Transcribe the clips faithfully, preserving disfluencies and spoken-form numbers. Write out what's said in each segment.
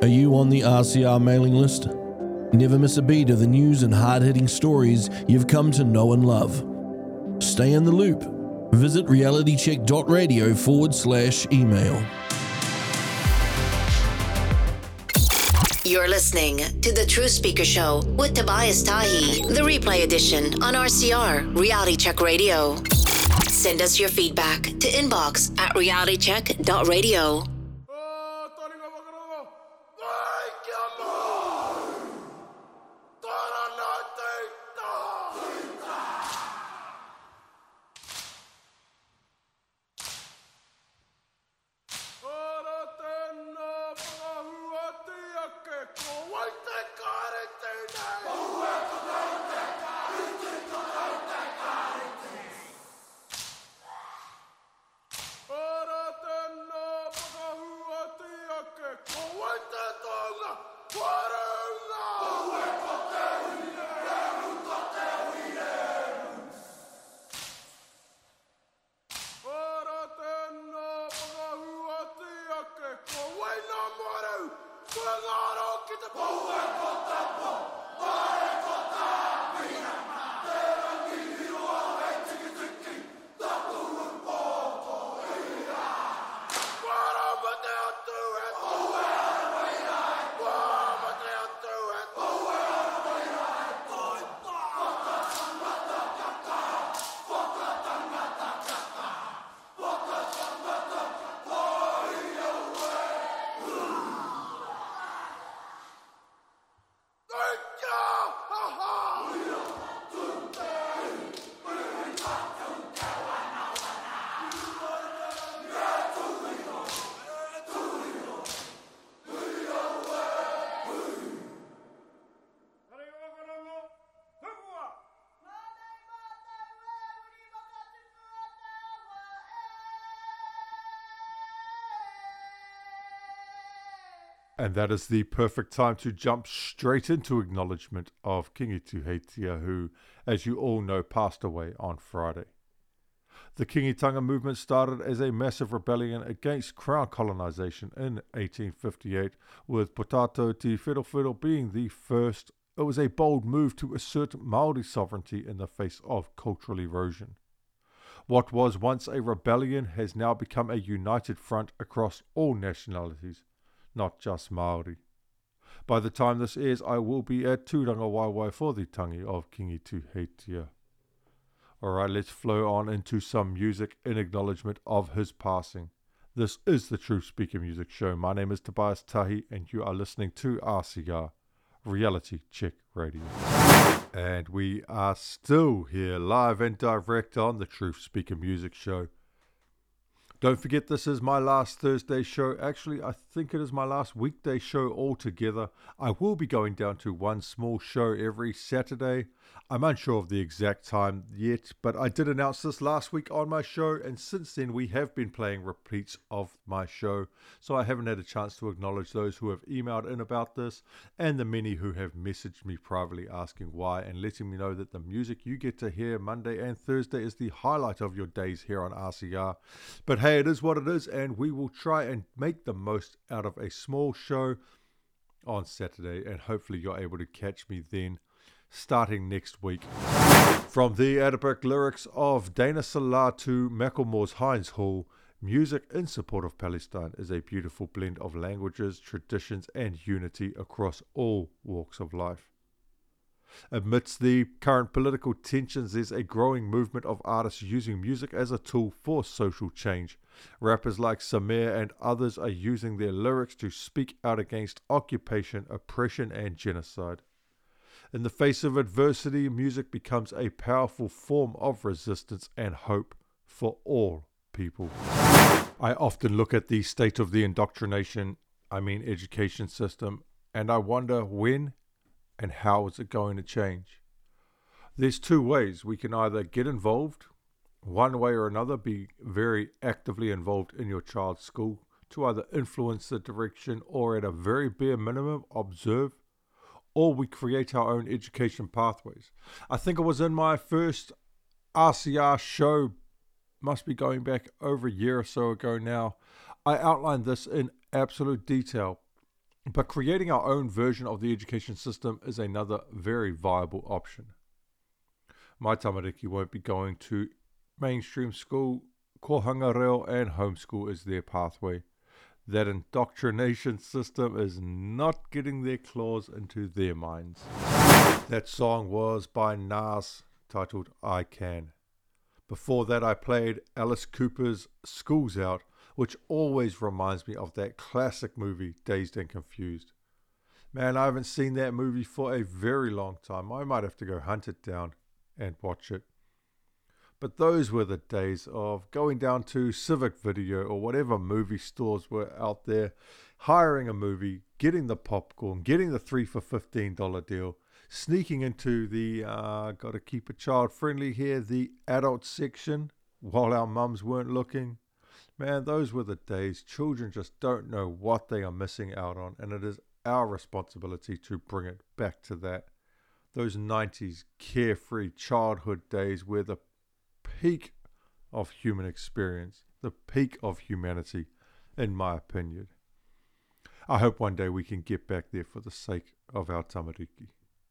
Are you on the R C R mailing list? Never miss a beat of the news and hard-hitting stories you've come to know and love. Stay in the loop. Visit realitycheck.radio forward slash email. You're listening to The True Speaker Show with Tobias Tahi, the replay edition on R C R, Reality Check Radio. Send us your feedback to inbox at realitycheck dot radio. And that is the perfect time to jump straight into acknowledgement of Kingi Tuheitia, who, as you all know, passed away on Friday. The Kingitanga movement started as a massive rebellion against crown colonisation in eighteen fifty-eight, with Potato Te Whetowhetho being the first. It was a bold move to assert Māori sovereignty in the face of cultural erosion. What was once a rebellion has now become a united front across all nationalities, not just Māori. By the time this airs, I will be at Tūranga Waiwai for the tangi of Kingi Tuheitia. Alright, let's flow on into some music in acknowledgement of his passing. This is the True Speaker Music Show. My name is Tobias Tahi and you are listening to R C R, Reality Check Radio. And we are still here live and direct on the True Speaker Music Show. Don't forget, this is my last Thursday show. Actually, I think it is my last weekday show altogether. I will be going down to one small show every Saturday. I'm unsure of the exact time yet, but I did announce this last week on my show, and since then we have been playing repeats of my show, so I haven't had a chance to acknowledge those who have emailed in about this, and the many who have messaged me privately asking why, and letting me know that the music you get to hear Monday and Thursday is the highlight of your days here on R C R. But hey, it is what it is, and we will try and make the most out of a small show on Saturday, and hopefully you're able to catch me then, starting next week. From the Adabuk lyrics of Dana Salah to Macklemore's Heinz Hall, music in support of Palestine is a beautiful blend of languages, traditions, and unity across all walks of life. Amidst the current political tensions, there's a growing movement of artists using music as a tool for social change. Rappers like Samir and others are using their lyrics to speak out against occupation, oppression, and genocide. In the face of adversity, music becomes a powerful form of resistance and hope for all people. I often look at the state of the indoctrination, I mean education system, and I wonder when and how is it going to change. There's two ways. We can either get involved, one way or another, be very actively involved in your child's school to either influence the direction or at a very bare minimum observe, or we create our own education pathways. I think it was in my first R C R show, must be going back over a year or so ago now, I outlined this in absolute detail. But creating our own version of the education system is another very viable option. My tamariki won't be going to mainstream school. Kohanga reo and homeschool is their pathway. That indoctrination system is not getting their claws into their minds. That song was by Nas, titled I Can. Before that I played Alice Cooper's School's Out, which always reminds me of that classic movie, Dazed and Confused. Man, I haven't seen that movie for a very long time. I might have to go hunt it down and watch it. But those were the days of going down to Civic Video or whatever movie stores were out there, hiring a movie, getting the popcorn, getting the three for fifteen dollars deal, sneaking into the, uh, got to keep it child friendly here, the adult section while our mums weren't looking. Man, those were the days. Children just don't know what they are missing out on, and it is our responsibility to bring it back to that. Those nineties carefree childhood days where the peak of human experience, the peak of humanity, in my opinion. I hope one day we can get back there for the sake of our tamariki.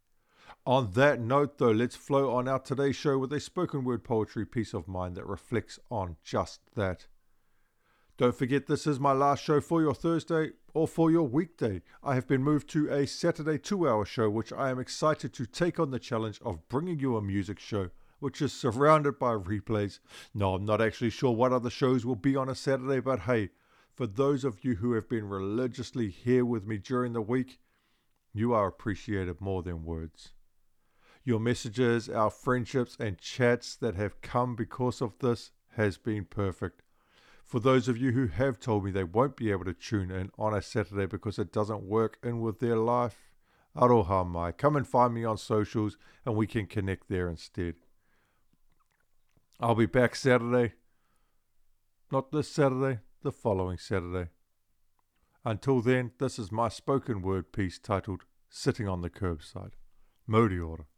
On that note though, let's flow on out today's show with a spoken word poetry piece of mine that reflects on just that. Don't forget, this is my last show for your Thursday or for your weekday. I have been moved to a Saturday two-hour show, which I am excited to take on the challenge of bringing you a music show, which is surrounded by replays. No, I'm not actually sure what other shows will be on a Saturday, but hey, for those of you who have been religiously here with me during the week, you are appreciated more than words. Your messages, our friendships and chats that have come because of this has been perfect. For those of you who have told me they won't be able to tune in on a Saturday because it doesn't work in with their life, aroha mai. Come and find me on socials and we can connect there instead. I'll be back Saturday. Not this Saturday, the following Saturday. Until then, this is my spoken word piece titled Sitting on the Curbside. Modi ora.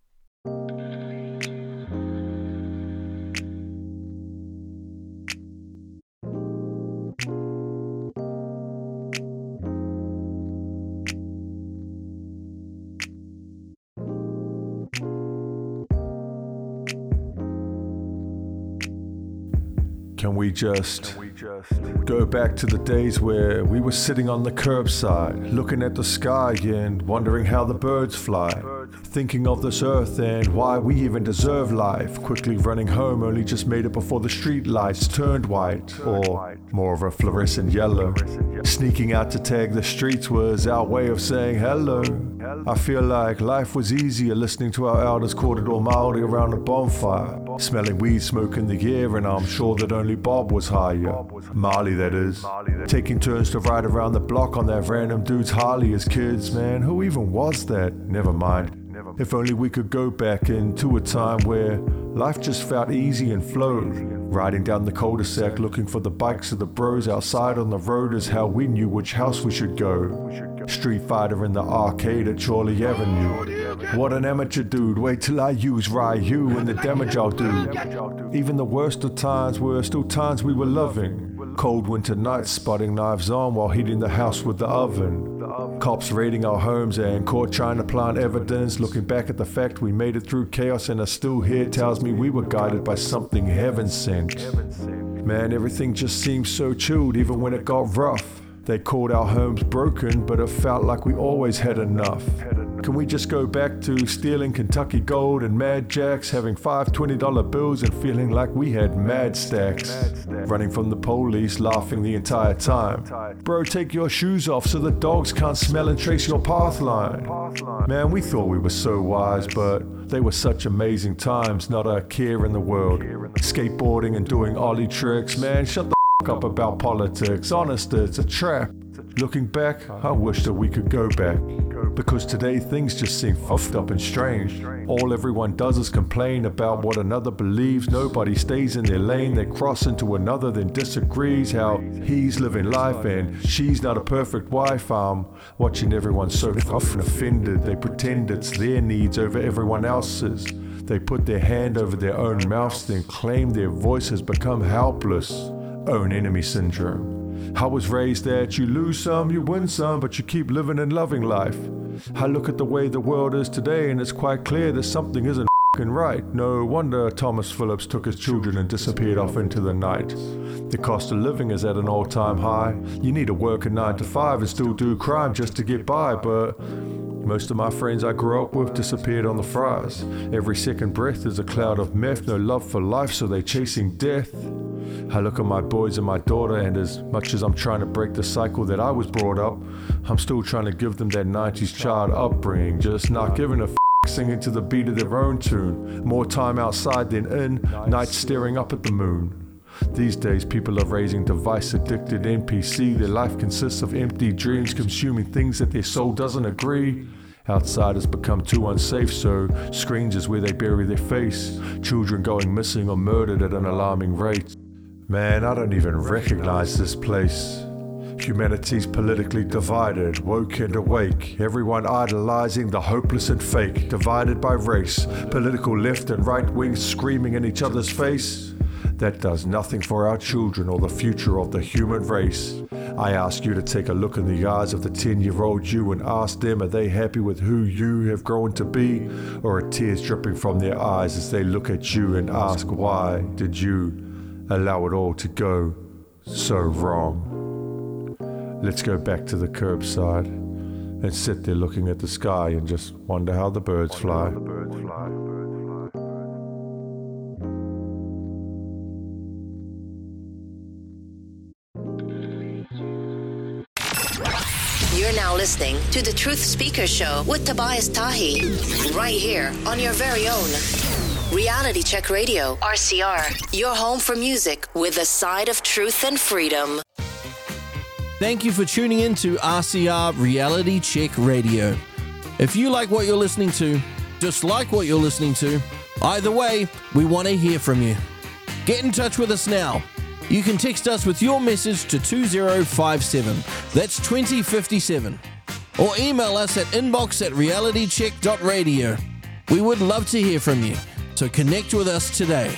Can we just go back to the days where we were sitting on the curbside, looking at the sky and wondering how the birds fly, thinking of this earth and why we even deserve life, quickly running home, only just made it before the street lights turned white, or more of a fluorescent yellow. Sneaking out to tag the streets was our way of saying hello. I feel like life was easier listening to our elders kōrero Māori around a bonfire, smelling weed smoke in the air, and I'm sure that only Bob was higher. Marley, that is. Taking turns to ride around the block on that random dude's Harley as kids, man. Who even was that? Never mind. If only we could go back into a time where life just felt easy and flowed. Riding down the cul-de-sac looking for the bikes of the bros outside on the road is how we knew which house we should go. Street Fighter in the arcade at Chorley Avenue. What an amateur dude, wait till I use Ryu and the damage I'll do. Even the worst of times were still times we were loving. Cold winter nights spotting knives on while heating the house with the oven. Cops raiding our homes and court trying to plant evidence. Looking back at the fact we made it through chaos and are still here tells me we were guided by something heaven sent. Man, everything just seemed so chilled even when it got rough. They called our homes broken, but it felt like we always had enough. Can we just go back to stealing Kentucky Gold and Mad Jacks, having five twenty dollar bills and feeling like we had mad stacks? Running from the police, laughing the entire time. Bro, take your shoes off so the dogs can't smell and trace your path line. Man, we thought we were so wise, but they were such amazing times, not a care in the world. Skateboarding and doing ollie tricks, man, shut the up about politics. Honest, it's a trap. Looking back, I wish that we could go back, because today things just seem fucked up and strange. All everyone does is complain about what another believes. Nobody stays in their lane. They cross into another, then disagrees how he's living life and she's not a perfect wife. I'm watching everyone so often offended. They pretend it's their needs over everyone else's. They put their hand over their own mouths, then claim their voice has become helpless. Own enemy syndrome. I was raised that you lose some, you win some, but you keep living and loving life. I look at the way the world is today and it's quite clear that something isn't f***ing right. No wonder Thomas Phillips took his children and disappeared off into the night. The cost of living is at an all-time high. You need to work a nine to five and still do crime just to get by, but most of my friends I grew up with disappeared on the fries. Every second breath is a cloud of meth, no love for life, so they chasing death. I look at my boys and my daughter, and as much as I'm trying to break the cycle that I was brought up, I'm still trying to give them that nineties child upbringing, just not giving a f***, singing to the beat of their own tune. More time outside than in, nights staring up at the moon. These days people are raising device-addicted N P C. Their life consists of empty dreams, consuming things that their soul doesn't agree. Outside has become too unsafe, so screens is where they bury their face. Children going missing or murdered at an alarming rate. Man, I don't even recognize this place. Humanity's politically divided, woke and awake. Everyone idolizing the hopeless and fake. Divided by race, political left and right wings screaming in each other's face. That does nothing for our children or the future of the human race. I ask you to take a look in the eyes of the ten-year-old you and ask them, are they happy with who you have grown to be? Or are tears dripping from their eyes as they look at you and ask, why did you allow it all to go so wrong? Let's go back to the curbside and sit there looking at the sky and just wonder how the birds fly. You're now listening to the Truth Speaker Show with Tobias Tahi, right here on your very own Reality Check Radio, R C R, your home for music with a side of truth and freedom. Thank you for tuning in to R C R Reality Check Radio. If you like what you're listening to, dislike what you're listening to, either way, we want to hear from you. Get in touch with us now. You can text us with your message to two zero five seven, that's twenty fifty-seven, or email us at inbox at realitycheck dot radio. We would love to hear from you, so connect with us today.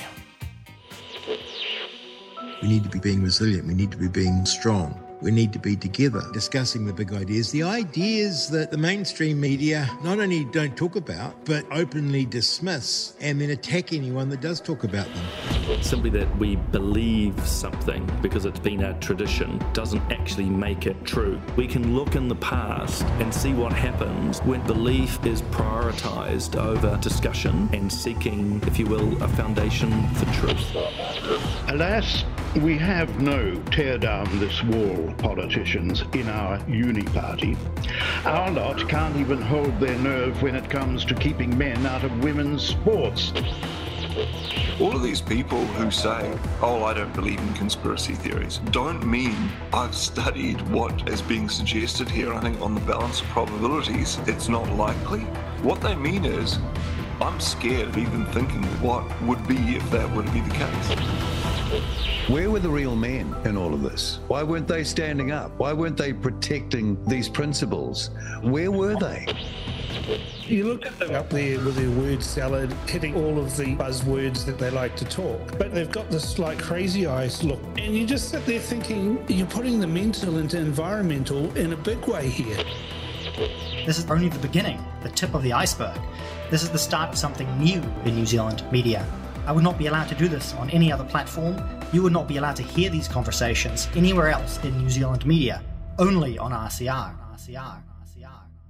We need to be being resilient. We need to be being strong. We need to be together, discussing the big ideas, the ideas that the mainstream media not only don't talk about, but openly dismiss and then attack anyone that does talk about them. Simply that we believe something because it's been our tradition doesn't actually make it true. We can look in the past and see what happens when belief is prioritized over discussion and seeking, if you will, a foundation for truth. Alas, we have no tear down this wall politicians in our uni party. Our lot can't even hold their nerve when it comes to keeping men out of women's sports. All of these people who say, oh, I don't believe in conspiracy theories, don't mean I've studied what is being suggested here. I think on the balance of probabilities, it's not likely. What they mean is, I'm scared of even thinking what would be if that were to be the case. Where were the real men in all of this? Why weren't they standing up? Why weren't they protecting these principles? Where were they? You look at them up there with their word salad, hitting all of the buzzwords that they like to talk, but they've got this like crazy eyes look, and you just sit there thinking, you're putting the mental into environmental in a big way here. This is only the beginning, the tip of the iceberg. This is the start of something new in New Zealand media. I would not be allowed to do this on any other platform. You would not be allowed to hear these conversations anywhere else in New Zealand media, only on R C R. R C R. R C R.